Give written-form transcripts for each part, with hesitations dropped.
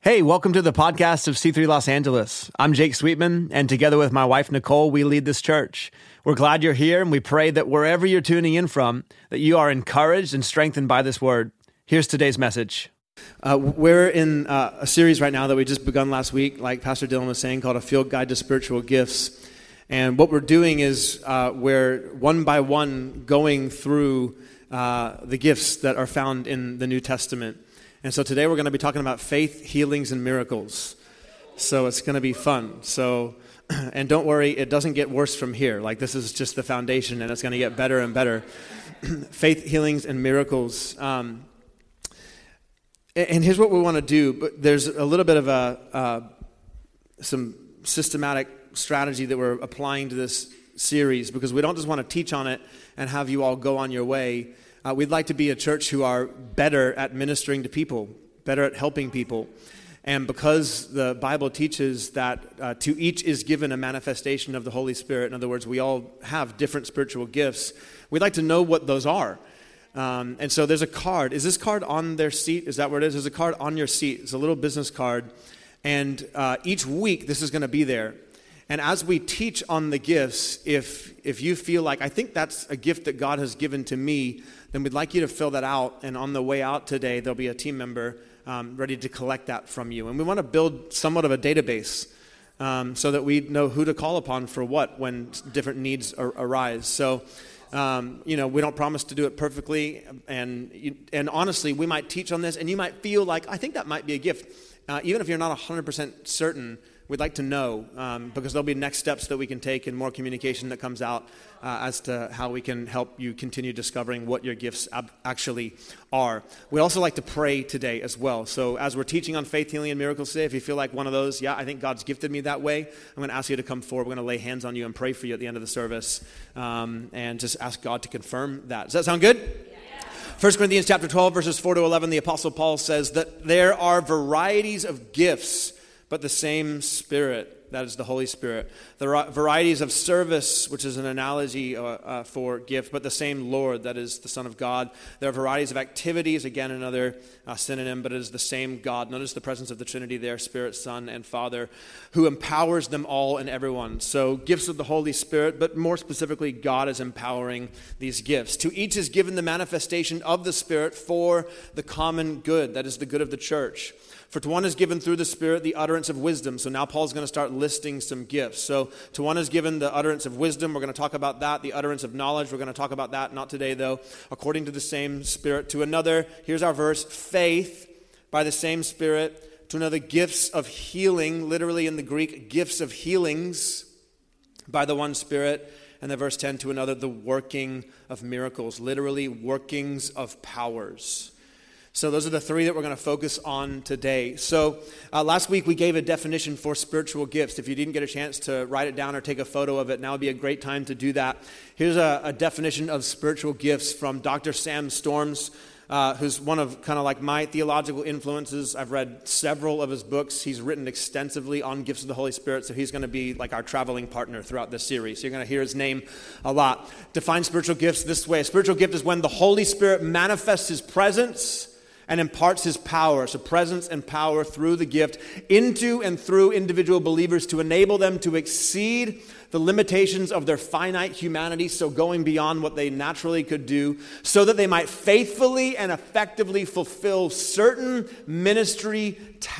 Hey, welcome to the podcast of C3 Los Angeles. I'm Jake Sweetman, and together with my wife, Nicole, we lead this church. We're glad you're here, and we pray that wherever you're tuning in from, that you are encouraged and strengthened by this word. Here's today's message. We're in a series right now that we just begun last week, like Pastor Dylan was saying, called A Field Guide to Spiritual Gifts. And what we're doing is we're one by one going through the gifts that are found in the New Testament. And so today we're going to be talking about faith, healings, and miracles. So it's going to be fun. So, and don't worry, it doesn't get worse from here. Like, this is just the foundation, and it's going to get better and better. Faith, healings, and miracles. And here's what we want to do. But there's a little bit of some systematic strategy that we're applying to this series, because we don't just want to teach on it and have you all go on your way. We'd like to be a church who are better at ministering to people, better at helping people. And because the Bible teaches that to each is given a manifestation of the Holy Spirit, in other words, we all have different spiritual gifts, we'd like to know what those are. And so there's a card. Is this card on their seat? Is that where it is? There's a card on your seat. It's a little business card. And each week, this is going to be there. And as we teach on the gifts, if you feel like, I think that's a gift that God has given to me, then we'd like you to fill that out. And on the way out today, there'll be a team member ready to collect that from you. And we want to build somewhat of a database so that we know who to call upon for what when different needs arise. So, we don't promise to do it perfectly. And honestly, we might teach on this, and you might feel like, I think that might be a gift. Even if you're not 100% certain, we'd like to know, because there'll be next steps that we can take and more communication that comes out as to how we can help you continue discovering what your gifts actually are. We'd also like to pray today as well. So as we're teaching on faith, healing, and miracles today, if you feel like one of those, I think God's gifted me that way, I'm going to ask you to come forward. We're going to lay hands on you and pray for you at the end of the service, and just ask God to confirm that. Does that sound good? 1 Corinthians chapter 12, verses 4 to 11, the Apostle Paul says that there are varieties of gifts, but the same Spirit, that is the Holy Spirit. There are varieties of service, which is an analogy for gift, but the same Lord, that is the Son of God. There are varieties of activities, again another synonym, but it is the same God. Notice the presence of the Trinity there, Spirit, Son, and Father, who empowers them all and everyone. So gifts of the Holy Spirit, but more specifically, God is empowering these gifts. To each is given the manifestation of the Spirit for the common good, that is the good of the church. For to one is given through the Spirit the utterance of wisdom. So now Paul's going to start listing some gifts. So to one is given the utterance of wisdom. We're going to talk about that. The utterance of knowledge. We're going to talk about that. Not today, though. According to the same Spirit. To another, here's our verse, faith by the same Spirit. To another, gifts of healing. Literally in the Greek, gifts of healings by the one Spirit. And then verse 10, to another, the working of miracles. Literally, workings of powers. So those are the three that we're going to focus on today. So last week we gave a definition for spiritual gifts. If you didn't get a chance to write it down or take a photo of it, now would be a great time to do that. Here's a definition of spiritual gifts from Dr. Sam Storms, who's one of kind of like my theological influences. I've read several of his books. He's written extensively on gifts of the Holy Spirit, so he's going to be like our traveling partner throughout this series. So you're going to hear his name a lot. Define spiritual gifts this way. A spiritual gift is when the Holy Spirit manifests his presence and imparts his power, so presence and power through the gift into and through individual believers to enable them to exceed the limitations of their finite humanity, so going beyond what they naturally could do, so that they might faithfully and effectively fulfill certain ministry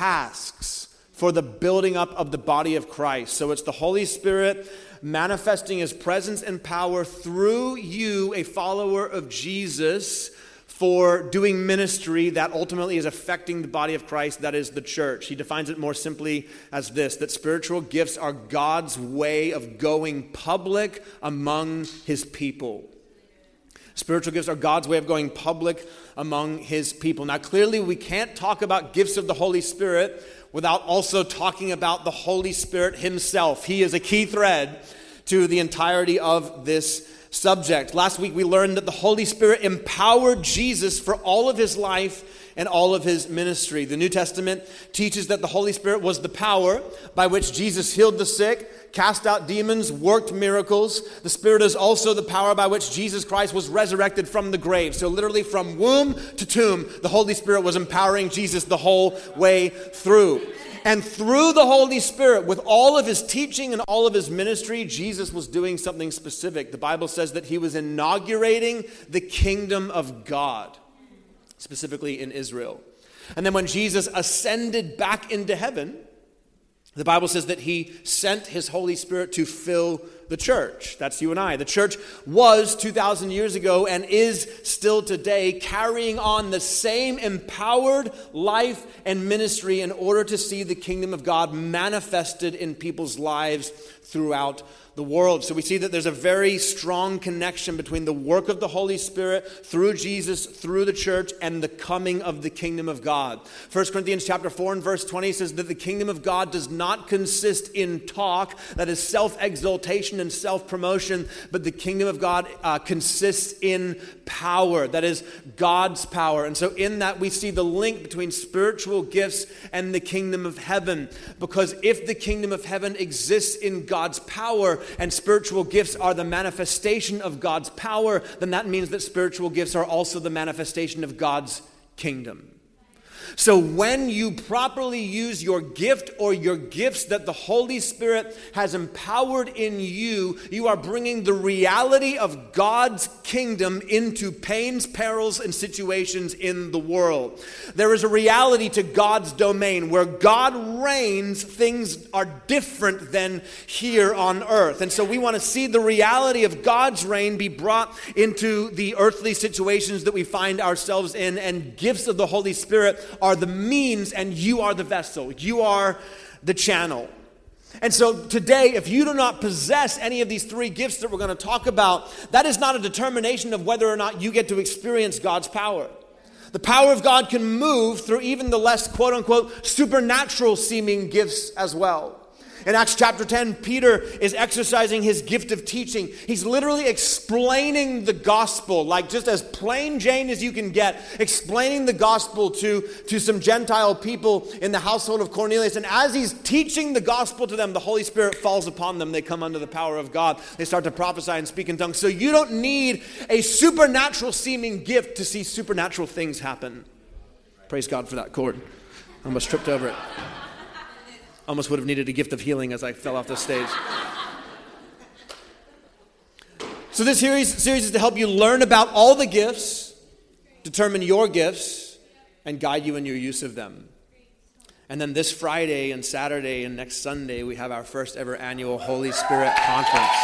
tasks for the building up of the body of Christ. So it's the Holy Spirit manifesting his presence and power through you, a follower of Jesus, for doing ministry that ultimately is affecting the body of Christ, that is the church. He defines it more simply as this, that spiritual gifts are God's way of going public among his people. Spiritual gifts are God's way of going public among his people. Now, clearly, we can't talk about gifts of the Holy Spirit without also talking about the Holy Spirit himself. He is a key thread to the entirety of this subject. Last week we learned that the Holy Spirit empowered Jesus for all of his life and all of his ministry. The New Testament teaches that the Holy Spirit was the power by which Jesus healed the sick, cast out demons, worked miracles. The Spirit is also the power by which Jesus Christ was resurrected from the grave. So literally from womb to tomb, the Holy Spirit was empowering Jesus the whole way through. And through the Holy Spirit, with all of his teaching and all of his ministry, Jesus was doing something specific. The Bible says that he was inaugurating the kingdom of God, specifically in Israel. And then when Jesus ascended back into heaven, the Bible says that he sent his Holy Spirit to fill the church. That's you and I. The church was 2,000 years ago and is still today carrying on the same empowered life and ministry in order to see the kingdom of God manifested in people's lives throughout the world. So we see that there's a very strong connection between the work of the Holy Spirit through Jesus, through the church, and the coming of the kingdom of God. 1 Corinthians chapter 4 and verse 20 says that the kingdom of God does not consist in talk, that is self-exaltation and self-promotion, but the kingdom of God consists in power, that is God's power. And so in that we see the link between spiritual gifts and the kingdom of heaven, because if the kingdom of heaven exists in God's power, and spiritual gifts are the manifestation of God's power, then that means that spiritual gifts are also the manifestation of God's kingdom. So when you properly use your gift or your gifts that the Holy Spirit has empowered in you, you are bringing the reality of God's kingdom into pains, perils, and situations in the world. There is a reality to God's domain. Where God reigns, things are different than here on earth. And so we want to see the reality of God's reign be brought into the earthly situations that we find ourselves in, and gifts of the Holy Spirit are the means and you are the vessel. You are the channel. And so today, if you do not possess any of these three gifts that we're going to talk about, that is not a determination of whether or not you get to experience God's power. The power of God can move through even the less quote-unquote supernatural seeming gifts as well. In Acts chapter 10, Peter is exercising his gift of teaching. He's literally explaining the gospel, like just as plain Jane as you can get, explaining the gospel to some Gentile people in the household of Cornelius. And as he's teaching the gospel to them, the Holy Spirit falls upon them. They come under the power of God. They start to prophesy and speak in tongues. So you don't need a supernatural seeming gift to see supernatural things happen. Praise God for that chord. I almost tripped over it. Almost would have needed a gift of healing as I fell off the stage. So this series is to help you learn about all the gifts, determine your gifts, and guide you in your use of them. And then this Friday and Saturday and next Sunday, we have our first ever annual Holy Spirit Conference,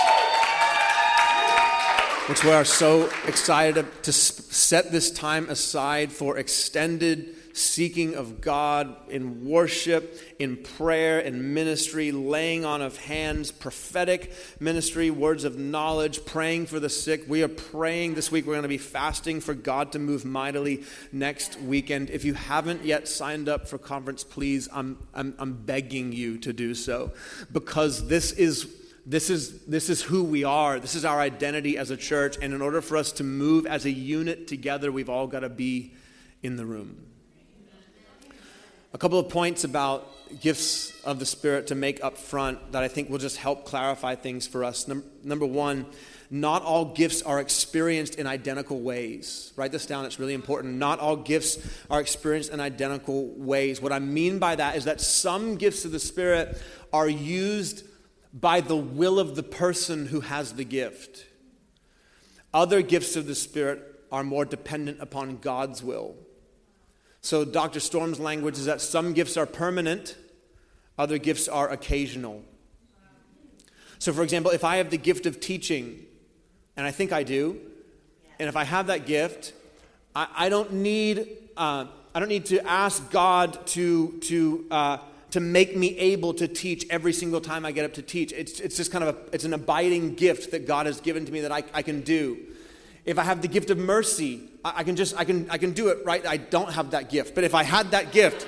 which we are so excited to set this time aside for extended seeking of God in worship, in prayer, in ministry, laying on of hands, prophetic ministry, words of knowledge, praying for the sick. We are praying this week. We're going to be fasting for God to move mightily next weekend. If you haven't yet signed up for conference, please, I'm begging you to do so, because this is who we are. This is our identity as a church. And in order for us to move as a unit together, we've all got to be in the room. A couple of points about gifts of the Spirit to make up front that I think will just help clarify things for us. Number one, not all gifts are experienced in identical ways. Write this down, it's really important. Not all gifts are experienced in identical ways. What I mean by that is that some gifts of the Spirit are used by the will of the person who has the gift. Other gifts of the Spirit are more dependent upon God's will. So Dr. Storm's language is that some gifts are permanent, other gifts are occasional. So for example, if I have the gift of teaching, and I think I do, and if I have that gift, I don't need to ask God to make me able to teach every single time I get up to teach. It's just kind of it's an abiding gift that God has given to me that I can do. If I have the gift of mercy, I can do it, right? I don't have that gift. But if I had that gift,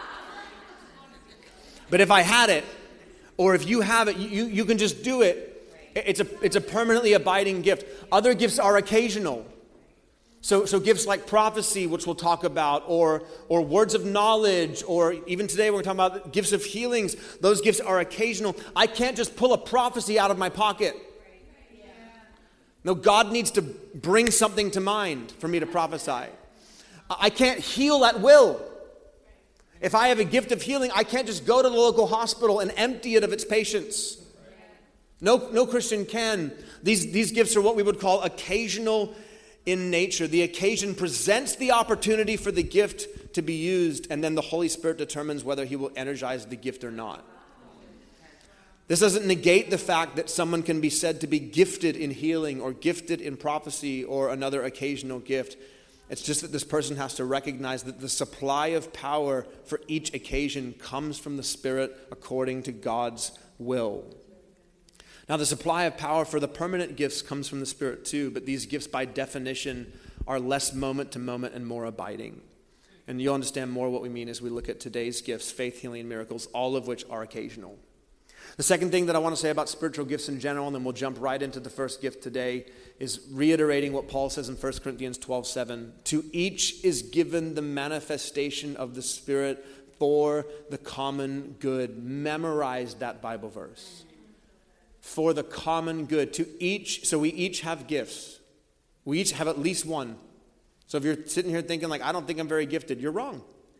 if I had it, or if you have it, you can just do it. It's a permanently abiding gift. Other gifts are occasional. So gifts like prophecy, which we'll talk about, or words of knowledge, or even today we're talking about gifts of healings. Those gifts are occasional. I can't just pull a prophecy out of my pocket. No, God needs to bring something to mind for me to prophesy. I can't heal at will. If I have a gift of healing, I can't just go to the local hospital and empty it of its patients. No Christian can. These gifts are what we would call occasional in nature. The occasion presents the opportunity for the gift to be used, and then the Holy Spirit determines whether he will energize the gift or not. This doesn't negate the fact that someone can be said to be gifted in healing or gifted in prophecy or another occasional gift. It's just that this person has to recognize that the supply of power for each occasion comes from the Spirit according to God's will. Now, the supply of power for the permanent gifts comes from the Spirit too, but these gifts by definition are less moment to moment and more abiding. And you'll understand more what we mean as we look at today's gifts, faith, healing, and miracles, all of which are occasional. The second thing that I want to say about spiritual gifts in general, and then we'll jump right into the first gift today, is reiterating what Paul says in 1 Corinthians 12:7. To each is given the manifestation of the Spirit for the common good. Memorize that Bible verse. For the common good. To each, so we each have gifts. We each have at least one. So if you're sitting here thinking like, I don't think I'm very gifted, you're wrong.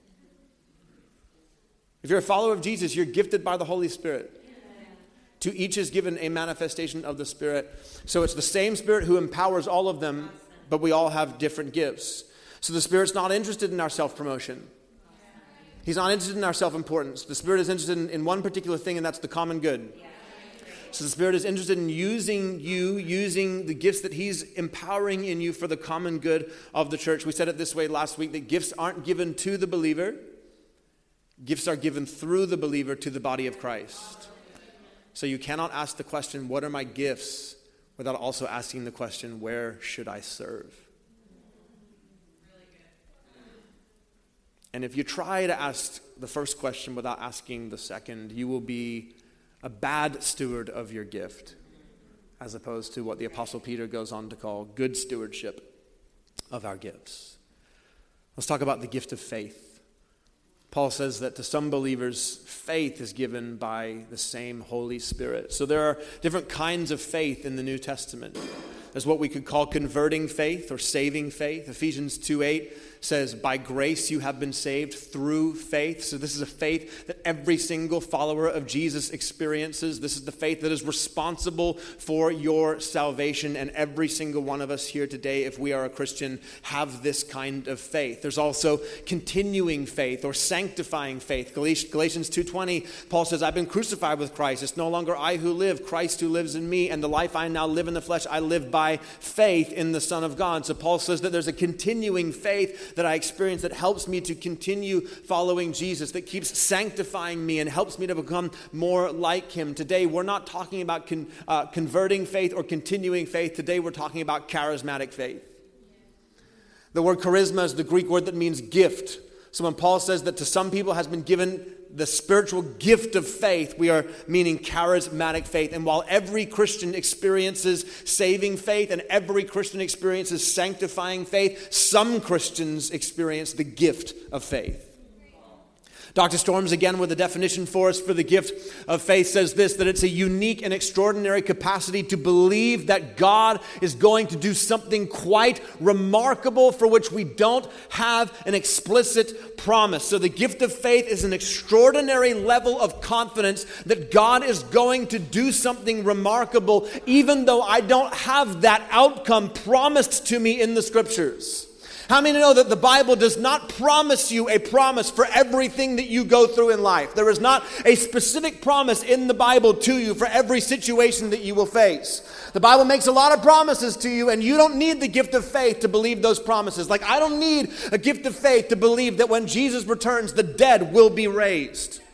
If you're a follower of Jesus, you're gifted by the Holy Spirit. To each is given a manifestation of the Spirit. So it's the same Spirit who empowers all of them, but we all have different gifts. So the Spirit's not interested in our self-promotion. He's not interested in our self-importance. The Spirit is interested in one particular thing, and that's the common good. So the Spirit is interested in using the gifts that He's empowering in you for the common good of the church. We said it this way last week, that gifts aren't given to the believer. Gifts are given through the believer to the body of Christ. So you cannot ask the question, what are my gifts, without also asking the question, where should I serve? And if you try to ask the first question without asking the second, you will be a bad steward of your gift, as opposed to what the Apostle Peter goes on to call good stewardship of our gifts. Let's talk about the gift of faith. Paul says that to some believers, faith is given by the same Holy Spirit. So there are different kinds of faith in the New Testament. There's what we could call converting faith or saving faith. Ephesians 2:8 says, by grace you have been saved through faith. So this is a faith that every single follower of Jesus experiences. This is the faith that is responsible for your salvation. And every single one of us here today, if we are a Christian, have this kind of faith. There's also continuing faith or sanctifying faith. Galatians 2:20, Paul says, I've been crucified with Christ. It's no longer I who live, Christ who lives in me. And the life I now live in the flesh, I live by faith in the Son of God. So Paul says that there's a continuing faith that I experience that helps me to continue following Jesus, that keeps sanctifying me and helps me to become more like Him. Today, we're not talking about converting faith or continuing faith. Today, we're talking about charismatic faith. The word charisma is the Greek word that means gift. So when Paul says that to some people has been given the spiritual gift of faith, we are meaning charismatic faith. And while every Christian experiences saving faith and every Christian experiences sanctifying faith, some Christians experience the gift of faith. Dr. Storms, again, with the definition for us for the gift of faith, says this, that it's a unique and extraordinary capacity to believe that God is going to do something quite remarkable for which we don't have an explicit promise. So the gift of faith is an extraordinary level of confidence that God is going to do something remarkable, even though I don't have that outcome promised to me in the Scriptures. How many know that the Bible does not promise you a promise for everything that you go through in life? There is not a specific promise in the Bible to you for every situation that you will face. The Bible makes a lot of promises to you, and you don't need the gift of faith to believe those promises. Like, I don't need a gift of faith to believe that when Jesus returns, the dead will be raised.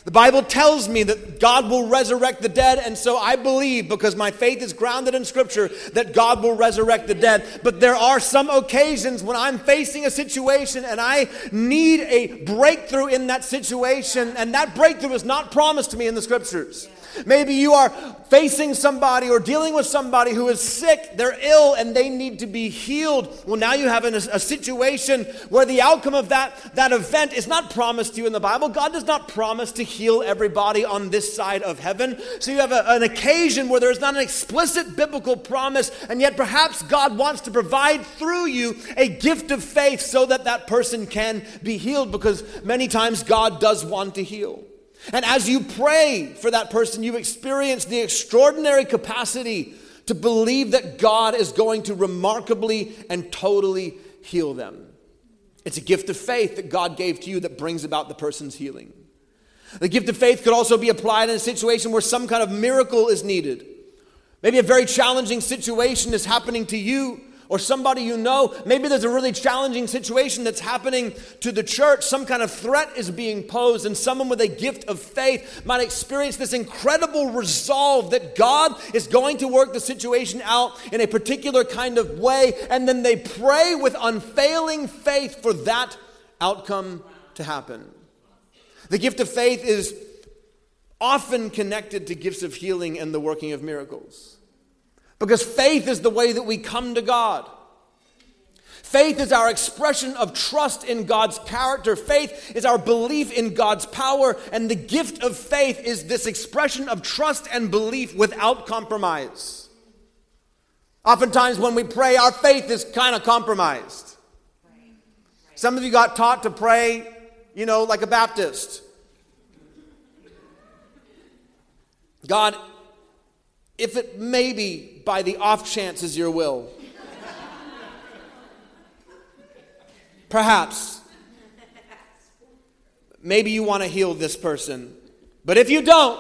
The Bible tells me that God will resurrect the dead, and so I believe, because my faith is grounded in Scripture, that God will resurrect the dead. But there are some occasions when I'm facing a situation and I need a breakthrough in that situation, and that breakthrough is not promised to me in the Scriptures. Maybe you are facing somebody or dealing with somebody who is sick, they're ill, and they need to be healed. Well, now you have a situation where the outcome of that event is not promised to you in the Bible. God does not promise to heal everybody on this side of heaven. So you have an occasion where there's not an explicit biblical promise, and yet perhaps God wants to provide through you a gift of faith so that that person can be healed, because many times God does want to heal. And as you pray for that person, you experience the extraordinary capacity to believe that God is going to remarkably and totally heal them. It's a gift of faith that God gave to you that brings about the person's healing. The gift of faith could also be applied in a situation where some kind of miracle is needed. Maybe a very challenging situation is happening to you or somebody you know. Maybe there's a really challenging situation that's happening to the church. Some kind of threat is being posed, and someone with a gift of faith might experience this incredible resolve that God is going to work the situation out in a particular kind of way, and then they pray with unfailing faith for that outcome to happen. The gift of faith is often connected to gifts of healing and the working of miracles. Because faith is the way that we come to God. Faith is our expression of trust in God's character. Faith is our belief in God's power. And the gift of faith is this expression of trust and belief without compromise. Oftentimes when we pray, our faith is kind of compromised. Some of you got taught to pray, like a Baptist. God, if it may be by the off chance is your will, perhaps, maybe you want to heal this person. But if you don't,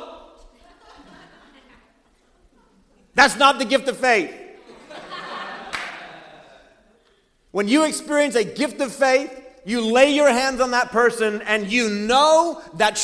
that's not the gift of faith. When you experience a gift of faith, you lay your hands on that person and you know that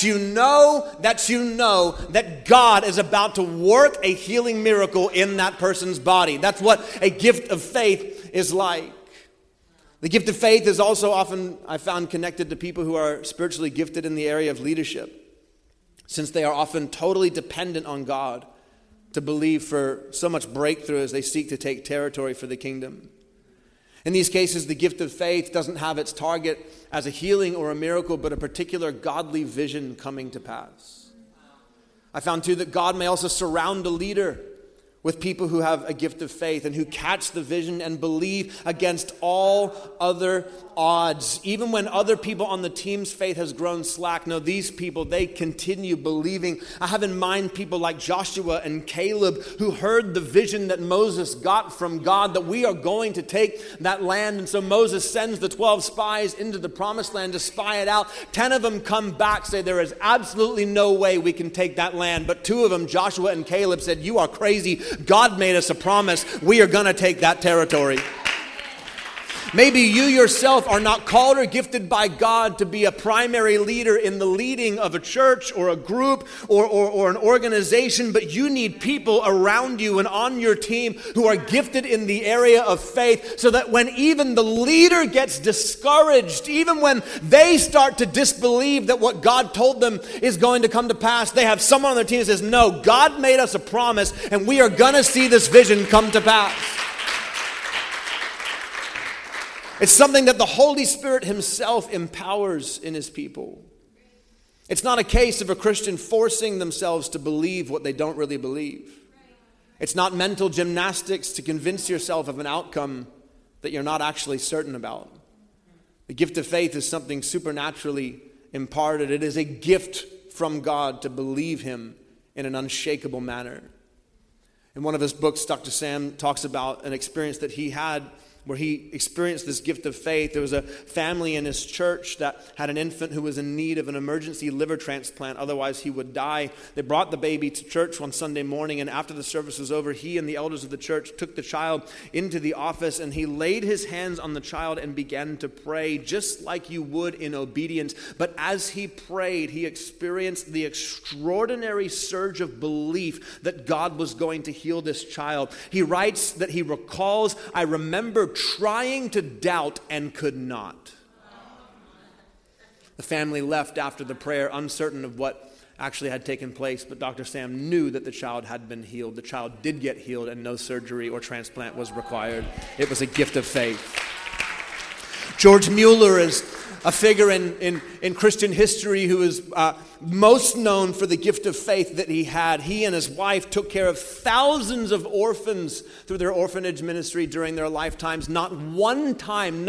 God is about to work a healing miracle in that person's body. That's what a gift of faith is like. The gift of faith is also often, I found, connected to people who are spiritually gifted in the area of leadership, since they are often totally dependent on God to believe for so much breakthrough as they seek to take territory for the kingdom. In these cases, the gift of faith doesn't have its target as a healing or a miracle, but a particular godly vision coming to pass. I found too that God may also surround a leader with people who have a gift of faith and who catch the vision and believe against all other odds. Even when other people on the team's faith has grown slack, no, these people, they continue believing. I have in mind people like Joshua and Caleb who heard the vision that Moses got from God that we are going to take that land. And so Moses sends the 12 spies into the promised land to spy it out. 10 of them come back, say there is absolutely no way we can take that land. But 2 of them, Joshua and Caleb, said, you are crazy. God made us a promise. We are going to take that territory. Maybe you yourself are not called or gifted by God to be a primary leader in the leading of a church or a group or an organization, but you need people around you and on your team who are gifted in the area of faith, so that when even the leader gets discouraged, even when they start to disbelieve that what God told them is going to come to pass, they have someone on their team that says, no, God made us a promise and we are going to see this vision come to pass. It's something that the Holy Spirit himself empowers in his people. It's not a case of a Christian forcing themselves to believe what they don't really believe. It's not mental gymnastics to convince yourself of an outcome that you're not actually certain about. The gift of faith is something supernaturally imparted. It is a gift from God to believe him in an unshakable manner. In one of his books, Dr. Sam talks about an experience that he had where he experienced this gift of faith. There was a family in his church that had an infant who was in need of an emergency liver transplant, otherwise he would die. They brought the baby to church one Sunday morning, and after the service was over, he and the elders of the church took the child into the office, and he laid his hands on the child and began to pray just like you would in obedience. But as he prayed, he experienced the extraordinary surge of belief that God was going to heal this child. He writes that he recalls, "I remember trying to doubt and could not." The family left after the prayer, uncertain of what actually had taken place, but Dr. Sam knew that the child had been healed. The child did get healed, and no surgery or transplant was required. It was a gift of faith. George Mueller is a figure in Christian history who is most known for the gift of faith that he had. He and his wife took care of thousands of orphans through their orphanage ministry during their lifetimes. Not one time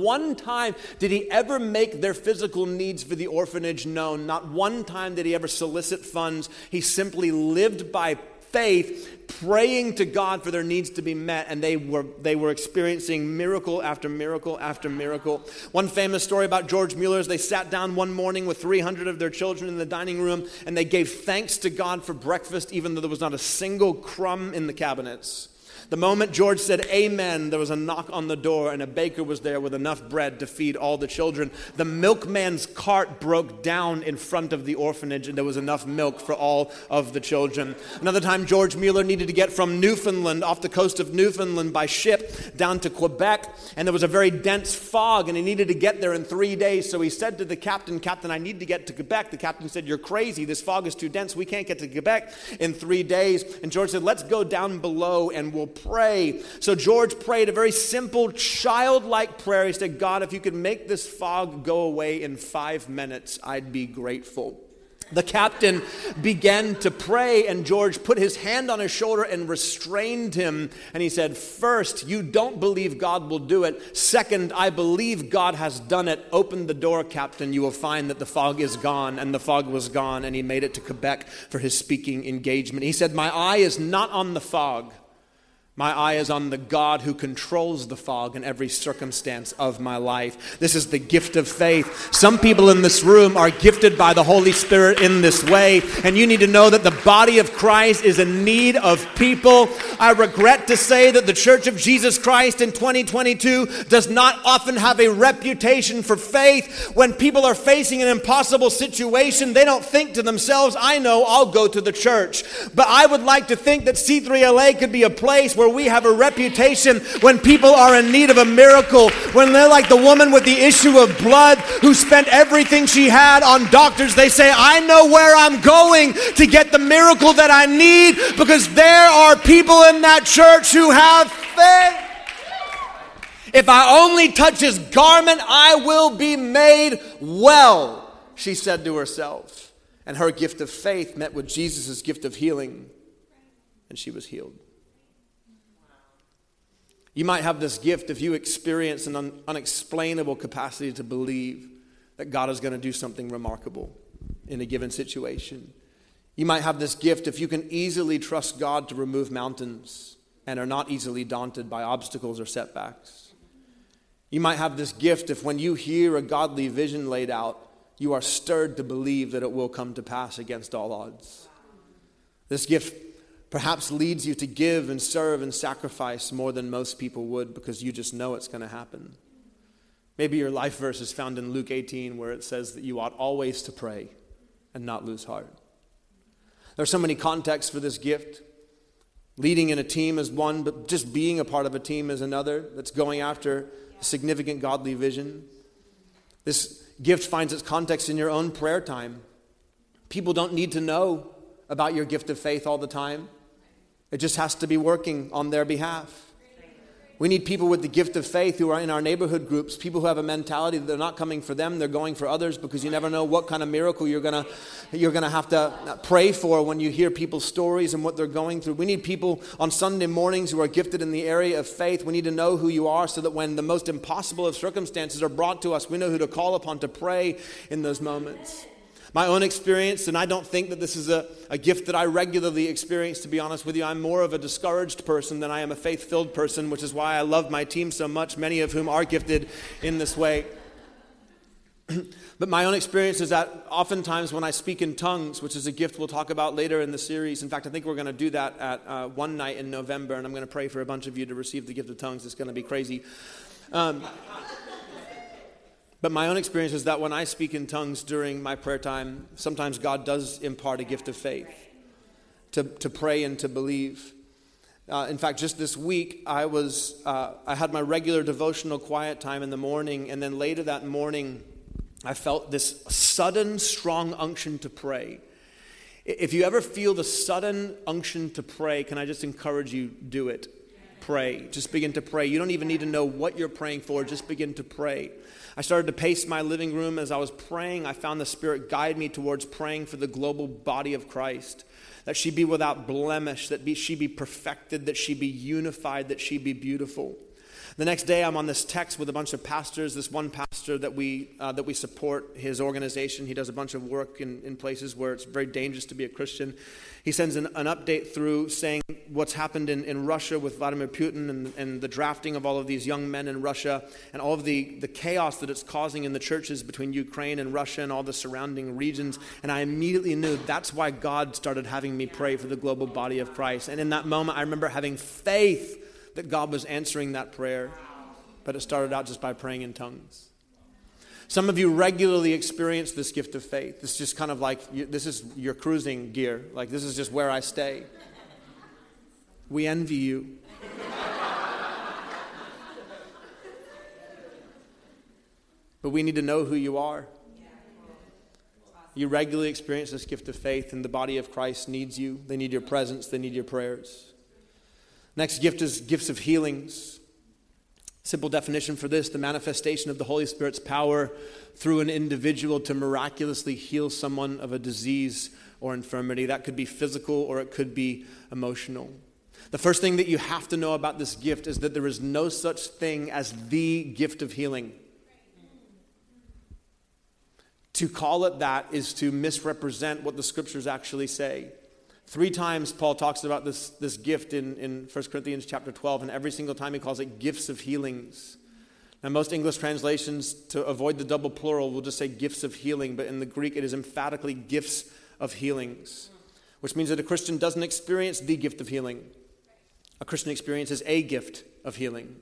did he ever make their physical needs for the orphanage known. Not one time did he ever solicit funds. He simply lived by faith, praying to God for their needs to be met, and they were experiencing miracle after miracle after miracle. One famous story about George Mueller is they sat down one morning with 300 of their children in the dining room, and they gave thanks to God for breakfast, even though there was not a single crumb in the cabinets. The moment George said amen, there was a knock on the door, and a baker was there with enough bread to feed all the children. The milkman's cart broke down in front of the orphanage, and there was enough milk for all of the children. Another time, George Mueller needed to get from Newfoundland, off the coast of Newfoundland by ship, down to Quebec, and there was a very dense fog, and he needed to get there in 3 days. So he said to the captain, "Captain, I need to get to Quebec." The captain said, "You're crazy. This fog is too dense. We can't get to Quebec in 3 days." And George said, "Let's go down below and we'll pray." So George prayed a very simple, childlike prayer. He said, "God, if you could make this fog go away in 5 minutes, I'd be grateful." The captain began to pray, and George put his hand on his shoulder and restrained him. And he said, "First, you don't believe God will do it. Second, I believe God has done it. Open the door, Captain. You will find that the fog is gone." And the fog was gone, and he made it to Quebec for his speaking engagement. He said, "My eye is not on the fog. My eye is on the God who controls the fog in every circumstance of my life." This is the gift of faith. Some people in this room are gifted by the Holy Spirit in this way, and you need to know that the body of Christ is in need of people. I regret to say that the Church of Jesus Christ in 2022 does not often have a reputation for faith. When people are facing an impossible situation, they don't think to themselves, "I know, I'll go to the church." But I would like to think that C3LA could be a place where we have a reputation when people are in need of a miracle, when they're like the woman with the issue of blood who spent everything she had on doctors. They say, "I know where I'm going to get the miracle that I need because there are people in that church who have faith. If I only touch his garment, I will be made well," she said to herself. And her gift of faith met with Jesus' gift of healing, and she was healed. You might have this gift if you experience an unexplainable capacity to believe that God is going to do something remarkable in a given situation. You might have this gift if you can easily trust God to remove mountains and are not easily daunted by obstacles or setbacks. You might have this gift if when you hear a godly vision laid out, you are stirred to believe that it will come to pass against all odds. This gift perhaps leads you to give and serve and sacrifice more than most people would because you just know it's going to happen. Maybe your life verse is found in Luke 18 where it says that you ought always to pray and not lose heart. There are so many contexts for this gift. Leading in a team is one, but just being a part of a team is another that's going after a significant godly vision. This gift finds its context in your own prayer time. People don't need to know about your gift of faith all the time. It just has to be working on their behalf. We need people with the gift of faith who are in our neighborhood groups, people who have a mentality that they're not coming for them, they're going for others, because you never know what kind of miracle you're gonna have to pray for when you hear people's stories and what they're going through. We need people on Sunday mornings who are gifted in the area of faith. We need to know who you are so that when the most impossible of circumstances are brought to us, we know who to call upon to pray in those moments. My own experience, and I don't think that this is a gift that I regularly experience, to be honest with you. I'm more of a discouraged person than I am a faith-filled person, which is why I love my team so much, many of whom are gifted in this way. But my own experience is that oftentimes when I speak in tongues, which is a gift we'll talk about later in the series. In fact, I think we're going to do that at one night in November, and I'm going to pray for a bunch of you to receive the gift of tongues. It's going to be crazy. But my own experience is that when I speak in tongues during my prayer time, sometimes God does impart a gift of faith to pray and to believe. In fact, just this week, I had my regular devotional quiet time in the morning, and then later that morning, I felt this sudden, strong unction to pray. If you ever feel the sudden unction to pray, can I just encourage you, do it. Pray. Just begin to pray. You don't even need to know what you're praying for. Just begin to pray. I started to pace my living room. As I was praying, I found the Spirit guide me towards praying for the global body of Christ, that she be without blemish, that she be perfected, that she be unified, that she be beautiful. The next day, I'm on this text with a bunch of pastors. This one pastor that we support, his organization, he does a bunch of work in places where it's very dangerous to be a Christian. He sends an update through saying what's happened in Russia with Vladimir Putin and the drafting of all of these young men in Russia and all of the chaos that it's causing in the churches between Ukraine and Russia and all the surrounding regions. And I immediately knew that's why God started having me pray for the global body of Christ. And in that moment, I remember having faith that God was answering that prayer, but it started out just by praying in tongues. Some of you regularly experience this gift of faith. It's just kind of like, this is your cruising gear. Like, this is just where I stay. We envy you. But we need to know who you are. You regularly experience this gift of faith, and the body of Christ needs you. They need your presence. They need your prayers. Next gift is gifts of healings. Simple definition for this: the manifestation of the Holy Spirit's power through an individual to miraculously heal someone of a disease or infirmity. That could be physical or it could be emotional. The first thing that you have to know about this gift is that there is no such thing as the gift of healing. To call it that is to misrepresent what the scriptures actually say. 3 times Paul talks about this gift in 1 Corinthians chapter 12, and every single time he calls it gifts of healings. Now, most English translations, to avoid the double plural, will just say gifts of healing, but in the Greek it is emphatically gifts of healings, which means that a Christian doesn't experience the gift of healing. A Christian experiences a gift of healing.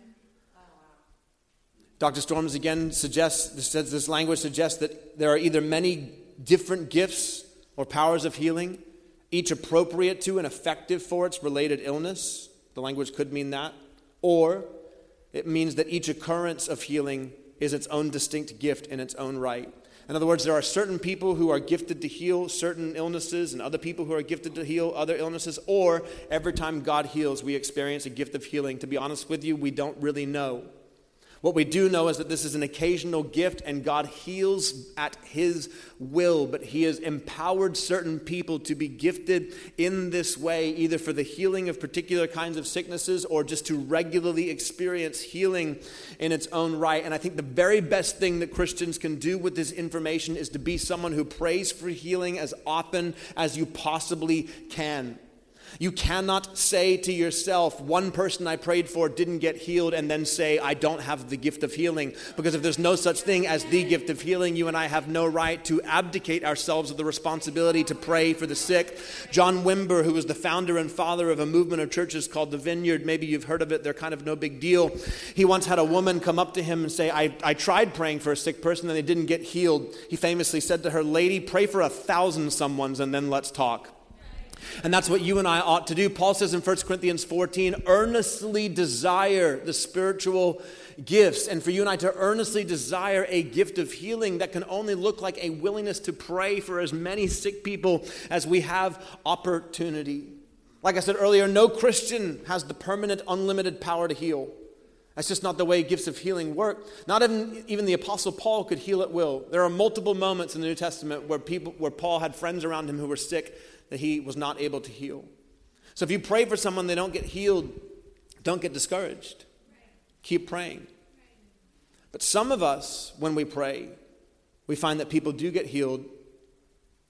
Dr. Storms again this language suggests that there are either many different gifts or powers of healing, each appropriate to and effective for its related illness. The language could mean that. Or it means that each occurrence of healing is its own distinct gift in its own right. In other words, there are certain people who are gifted to heal certain illnesses and other people who are gifted to heal other illnesses. Or every time God heals, we experience a gift of healing. To be honest with you, we don't really know. What we do know is that this is an occasional gift, and God heals at his will, but he has empowered certain people to be gifted in this way, either for the healing of particular kinds of sicknesses or just to regularly experience healing in its own right. And I think the very best thing that Christians can do with this information is to be someone who prays for healing as often as you possibly can. You cannot say to yourself, one person I prayed for didn't get healed, and then say, I don't have the gift of healing. Because if there's no such thing as the gift of healing, you and I have no right to abdicate ourselves of the responsibility to pray for the sick. John Wimber, who was the founder and father of a movement of churches called the Vineyard, maybe you've heard of it, they're kind of no big deal. He once had a woman come up to him and say, I tried praying for a sick person and they didn't get healed. He famously said to her, lady, pray for 1,000 someones and then let's talk. And that's what you and I ought to do. Paul says in 1 Corinthians 14, earnestly desire the spiritual gifts. And for you and I to earnestly desire a gift of healing, that can only look like a willingness to pray for as many sick people as we have opportunity. Like I said earlier, no Christian has the permanent, unlimited power to heal. That's just not the way gifts of healing work. Not even the Apostle Paul could heal at will. There are multiple moments in the New Testament where Paul had friends around him who were sick that he was not able to heal. So if you pray for someone, they don't get healed, don't get discouraged. Keep praying. But some of us, when we pray, we find that people do get healed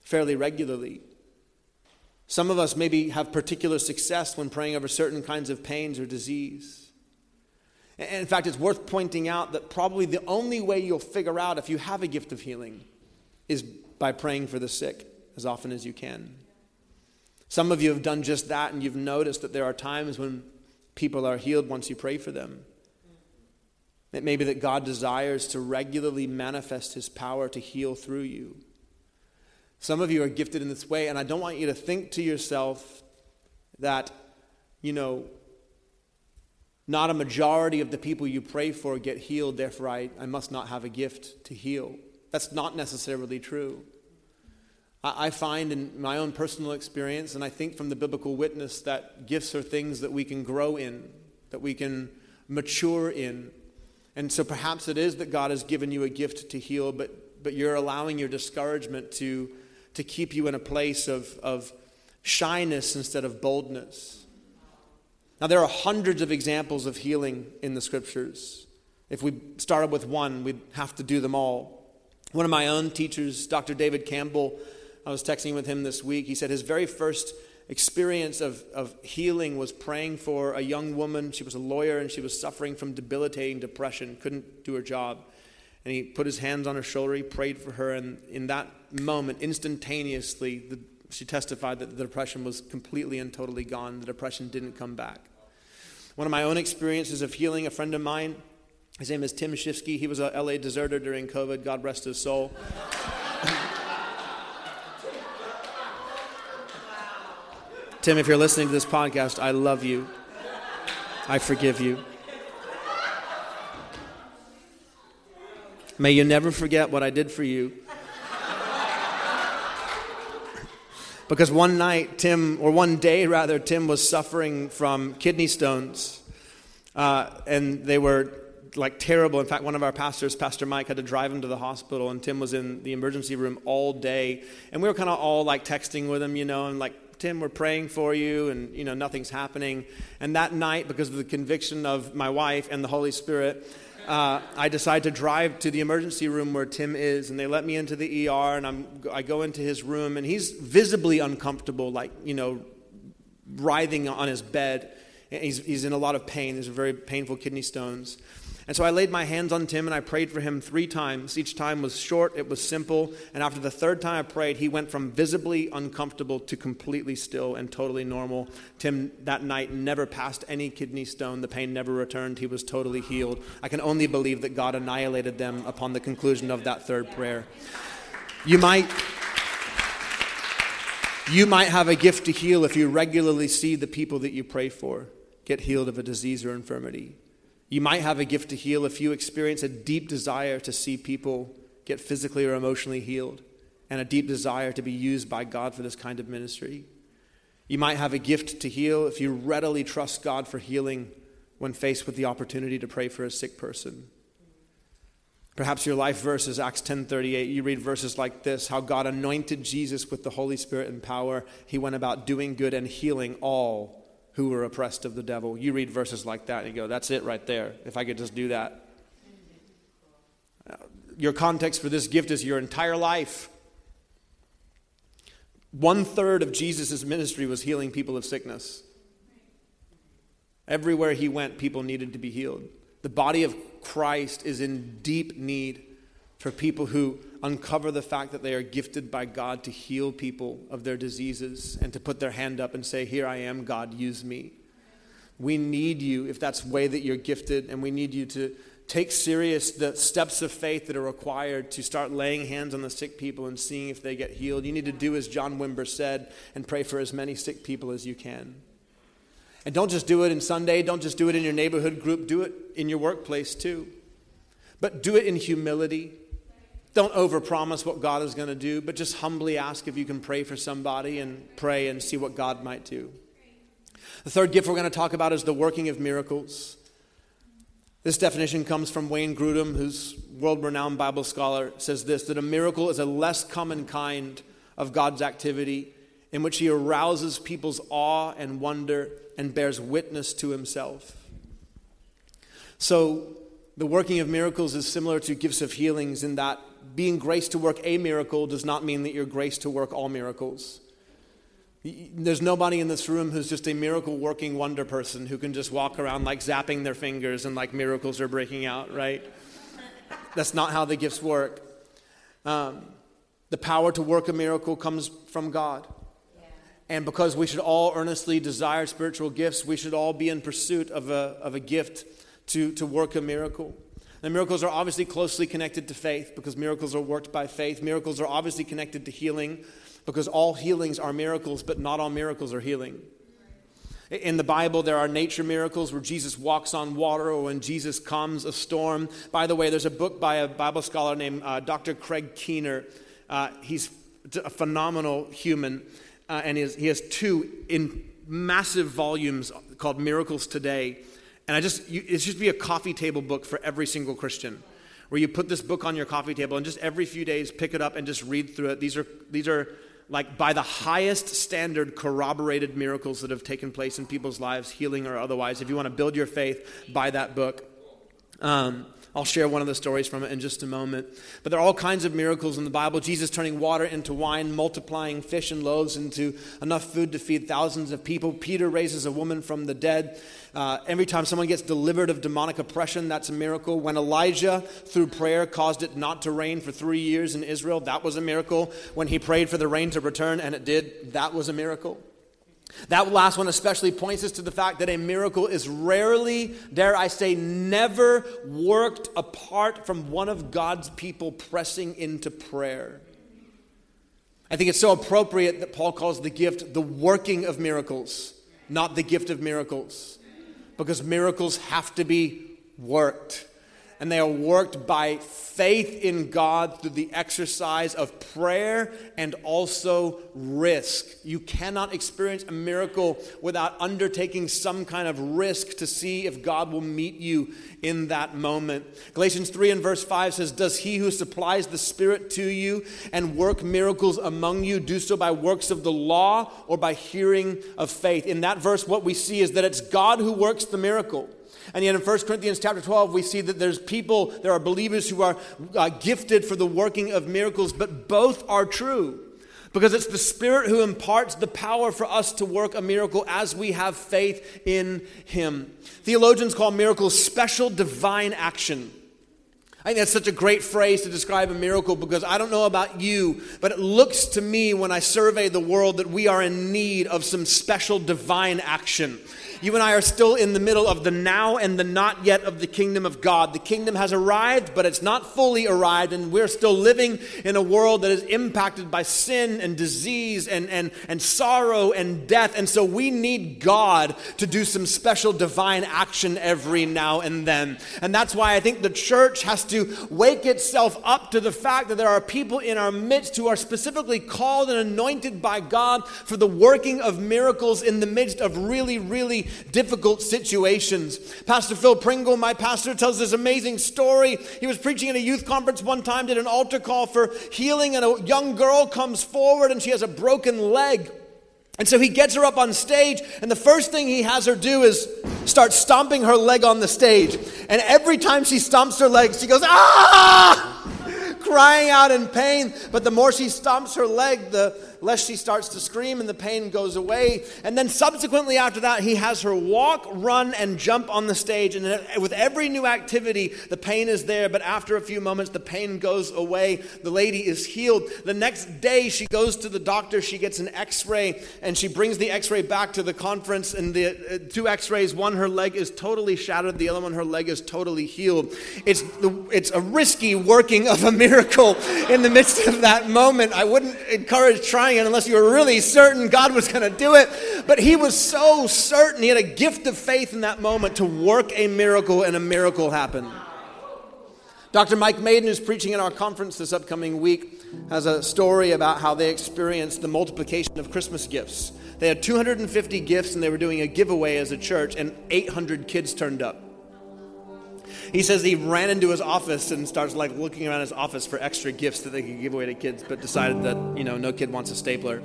fairly regularly. Some of us maybe have particular success when praying over certain kinds of pains or disease. And in fact, it's worth pointing out that probably the only way you'll figure out if you have a gift of healing is by praying for the sick as often as you can. Some of you have done just that, and you've noticed that there are times when people are healed once you pray for them. It may be that God desires to regularly manifest his power to heal through you. Some of you are gifted in this way, and I don't want you to think to yourself that, not a majority of the people you pray for get healed, therefore I must not have a gift to heal. That's not necessarily true. I find in my own personal experience, and I think from the biblical witness, that gifts are things that we can grow in, that we can mature in. And so perhaps it is that God has given you a gift to heal, but you're allowing your discouragement to keep you in a place of shyness instead of boldness. Now, there are hundreds of examples of healing in the Scriptures. If we started with one, we'd have to do them all. One of my own teachers, Dr. David Campbell, I was texting with him this week. He said his very first experience of healing was praying for a young woman. She was a lawyer and she was suffering from debilitating depression, couldn't do her job. And he put his hands on her shoulder, he prayed for her, and in that moment, instantaneously, she testified that the depression was completely and totally gone. The depression didn't come back. One of my own experiences of healing, a friend of mine, his name is Tim Shifsky. He was a LA deserter during COVID. God rest his soul. Tim, if you're listening to this podcast, I love you. I forgive you. May you never forget what I did for you. Because one day, Tim was suffering from kidney stones. And they were terrible. In fact, one of our pastors, Pastor Mike, had to drive him to the hospital, and Tim was in the emergency room all day. And we were kind of all texting with him, and Tim, we're praying for you, and nothing's happening. And that night, because of the conviction of my wife and the Holy Spirit, I decided to drive to the emergency room where Tim is, and they let me into the ER, and I go into his room, and he's visibly uncomfortable, writhing on his bed. He's in a lot of pain. There's very painful kidney stones. And so I laid my hands on Tim and I prayed for him 3 times. Each time was short, it was simple. And after the 3rd time I prayed, he went from visibly uncomfortable to completely still and totally normal. Tim that night never passed any kidney stone. The pain never returned. He was totally healed. I can only believe that God annihilated them upon the conclusion of that 3rd prayer. You might have a gift to heal if you regularly see the people that you pray for get healed of a disease or infirmity. You might have a gift to heal if you experience a deep desire to see people get physically or emotionally healed and a deep desire to be used by God for this kind of ministry. You might have a gift to heal if you readily trust God for healing when faced with the opportunity to pray for a sick person. Perhaps your life verse is Acts 10:38. You read verses like this: how God anointed Jesus with the Holy Spirit and power. He went about doing good and healing all who were oppressed of the devil. You read verses like that and you go, that's it right there. If I could just do that. Your context for this gift is your entire life. 1/3 of Jesus' ministry was healing people of sickness. Everywhere he went, people needed to be healed. The body of Christ is in deep need for people who uncover the fact that they are gifted by God to heal people of their diseases and to put their hand up and say, here I am, God, use me. We need you, if that's the way that you're gifted, and we need you to take serious the steps of faith that are required to start laying hands on the sick people and seeing if they get healed. You need to do as John Wimber said and pray for as many sick people as you can. And don't just do it in Sunday. Don't just do it in your neighborhood group. Do it in your workplace too. But do it in humility. Don't overpromise what God is going to do, but just humbly ask if you can pray for somebody and pray and see what God might do. The 3rd gift we're going to talk about is the working of miracles. This definition comes from Wayne Grudem, who's world-renowned Bible scholar, says this, that a miracle is a less common kind of God's activity in which he arouses people's awe and wonder and bears witness to himself. So the working of miracles is similar to gifts of healings in that being graced to work a miracle does not mean that you're graced to work all miracles. There's nobody in this room who's just a miracle-working wonder person who can just walk around like zapping their fingers and like miracles are breaking out, right? That's not how the gifts work. The power to work a miracle comes from God. Yeah. And because we should all earnestly desire spiritual gifts, we should all be in pursuit of a gift to work a miracle. And miracles are obviously closely connected to faith because miracles are worked by faith. Miracles are obviously connected to healing because all healings are miracles, but not all miracles are healing. In the Bible, there are nature miracles where Jesus walks on water or when Jesus calms a storm. By the way, there's a book by a Bible scholar named Dr. Craig Keener. He's a phenomenal human, and he has 2 in massive volumes called Miracles Today. And it should be a coffee table book for every single Christian, where you put this book on your coffee table and just every few days pick it up and just read through it. These are like by the highest standard corroborated miracles that have taken place in people's lives, healing or otherwise. If you want to build your faith, buy that book. I'll share one of the stories from it in just a moment. But there are all kinds of miracles in the Bible. Jesus turning water into wine, multiplying fish and loaves into enough food to feed thousands of people. Peter raises a woman from the dead. Every time someone gets delivered of demonic oppression, that's a miracle. When Elijah, through prayer, caused it not to rain for 3 years in Israel, that was a miracle. When he prayed for the rain to return and it did, that was a miracle. That last one especially points us to the fact that a miracle is rarely, dare I say, never worked apart from one of God's people pressing into prayer. I think it's so appropriate that Paul calls the gift the working of miracles, not the gift of miracles, because miracles have to be worked. And they are worked by faith in God through the exercise of prayer and also risk. You cannot experience a miracle without undertaking some kind of risk to see if God will meet you in that moment. Galatians 3 and verse 5 says, "Does he who supplies the Spirit to you and work miracles among you do so by works of the law or by hearing of faith?" In that verse, what we see is that it's God who works the miracle. And yet in 1 Corinthians chapter 12, we see that there are believers who are gifted for the working of miracles, but both are true. Because it's the Spirit who imparts the power for us to work a miracle as we have faith in Him. Theologians call miracles special divine action. I think that's such a great phrase to describe a miracle because I don't know about you, but it looks to me when I survey the world that we are in need of some special divine action. You and I are still in the middle of the now and the not yet of the kingdom of God. The kingdom has arrived, but it's not fully arrived, and we're still living in a world that is impacted by sin and disease and sorrow and death. And so we need God to do some special divine action every now and then. And that's why I think the church has to wake itself up to the fact that there are people in our midst who are specifically called and anointed by God for the working of miracles in the midst of really, really difficult situations. Pastor Phil Pringle, my pastor, tells this amazing story. He was preaching at a youth conference one time, did an altar call for healing, and a young girl comes forward and she has a broken leg. And so he gets her up on stage, and the first thing he has her do is start stomping her leg on the stage. And every time she stomps her leg, she goes, "Ah!" crying out in pain. But the more she stomps her leg, the less she starts to scream and the pain goes away. And then subsequently after that, he has her walk, run, and jump on the stage. And with every new activity, the pain is there. But after a few moments, the pain goes away. The lady is healed. The next day, she goes to the doctor. She gets an x-ray, and she brings the x-ray back to the conference. And the 2 x-rays, one, her leg is totally shattered. The other one, her leg is totally healed. It's a risky working of a miracle in the midst of that moment. I wouldn't encourage trying it unless you were really certain God was going to do it. But he was so certain. He had a gift of faith in that moment to work a miracle, and a miracle happened. Dr. Mike Maiden, who's preaching at our conference this upcoming week, has a story about how they experienced the multiplication of Christmas gifts. They had 250 gifts, and they were doing a giveaway as a church, and 800 kids turned up. He says he ran into his office and starts looking around his office for extra gifts that they could give away to kids, but decided that, no kid wants a stapler.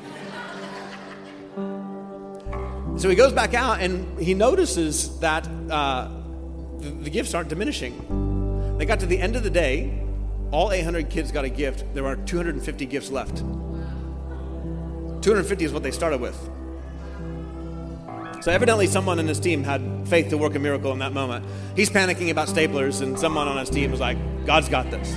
So he goes back out and he notices that the gifts aren't diminishing. They got to the end of the day all 800 kids got a gift. There are 250 gifts left. 250 is what they started with. So evidently someone in his team had faith to work a miracle in that moment. He's panicking about staplers, and someone on his team was like, God's got this.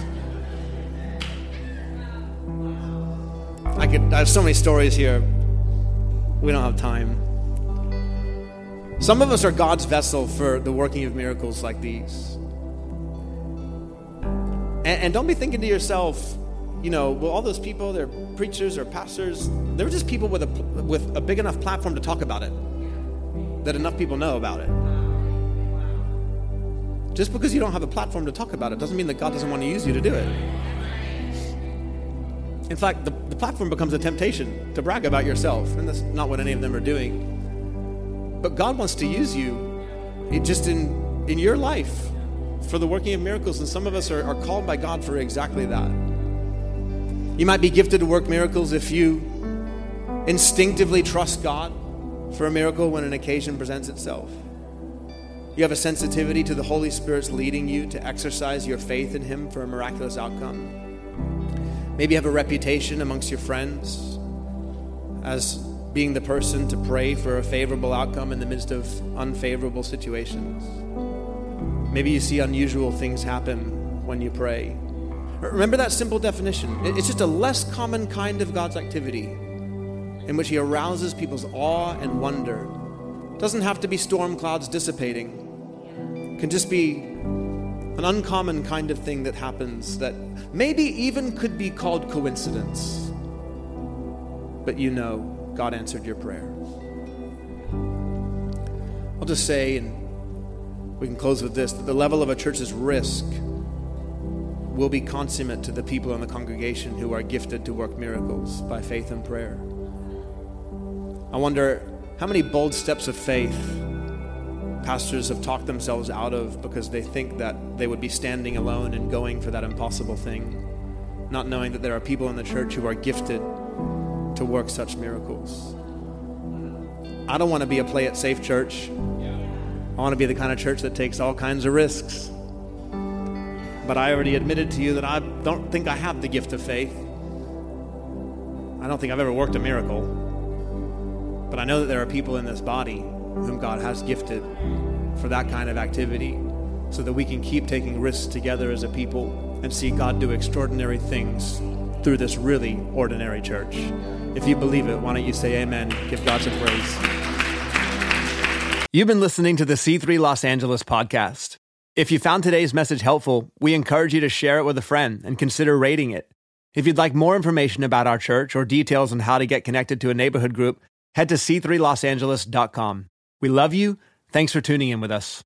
I have so many stories here. We don't have time. Some of us are God's vessel for the working of miracles like these. And don't be thinking to yourself, well, all those people, they're preachers or pastors. They're just people with a big enough platform to talk about it, that enough people know about it. Just because you don't have a platform to talk about it doesn't mean that God doesn't want to use you to do it. In fact, the platform becomes a temptation to brag about yourself, and that's not what any of them are doing. But God wants to use you just in your life for the working of miracles, and some of us are called by God for exactly that. You might be gifted to work miracles if you instinctively trust God for a miracle when an occasion presents itself. You have a sensitivity to the Holy Spirit's leading you to exercise your faith in Him for a miraculous outcome. Maybe you have a reputation amongst your friends as being the person to pray for a favorable outcome in the midst of unfavorable situations. Maybe you see unusual things happen when you pray. Remember that simple definition. It's just a less common kind of God's activity in which He arouses people's awe and wonder. It doesn't have to be storm clouds dissipating. It can just be an uncommon kind of thing that happens that maybe even could be called coincidence. But God answered your prayer. I'll just say, and we can close with this, that the level of a church's risk will be consummate to the people in the congregation who are gifted to work miracles by faith and prayer. I wonder how many bold steps of faith pastors have talked themselves out of because they think that they would be standing alone and going for that impossible thing, not knowing that there are people in the church who are gifted to work such miracles. I don't want to be a play it safe church. I want to be the kind of church that takes all kinds of risks. But I already admitted to you that I don't think I have the gift of faith. I don't think I've ever worked a miracle. But I know that there are people in this body whom God has gifted for that kind of activity so that we can keep taking risks together as a people and see God do extraordinary things through this really ordinary church. If you believe it, why don't you say amen? Give God some praise. You've been listening to the C3 Los Angeles podcast. If you found today's message helpful, we encourage you to share it with a friend and consider rating it. If you'd like more information about our church or details on how to get connected to a neighborhood group, head to c3losangeles.com. We love you. Thanks for tuning in with us.